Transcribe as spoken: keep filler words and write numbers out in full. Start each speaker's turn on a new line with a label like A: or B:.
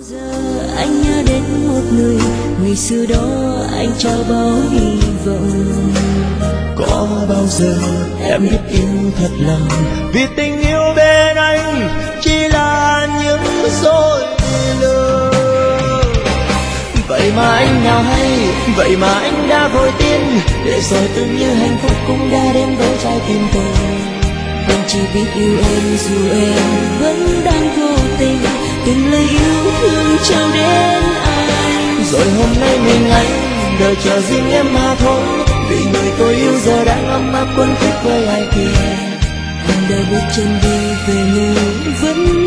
A: giờ anh nhớ đến một người, ngày xưa đó anh trao bao hy vọng.
B: Có bao giờ em biết yêu thật lòng, vì tình yêu bên anh chỉ là những dối lừa. Vậy mà anh nào hay, vậy mà anh đã vội tin, để rồi tưởng như hạnh phúc cũng đã đến với trái tim tôi.
A: Anh chỉ biết yêu em dù em vẫn đang vô tình, từng lời yêu thương trao đến anh.
B: Rồi hôm nay mình anh đợi chờ riêng em mà thôi, vì người tôi yêu giờ đang ấm áp quấn quýt với ai kia.
A: Anh đã bước chân đi về nơi vẫn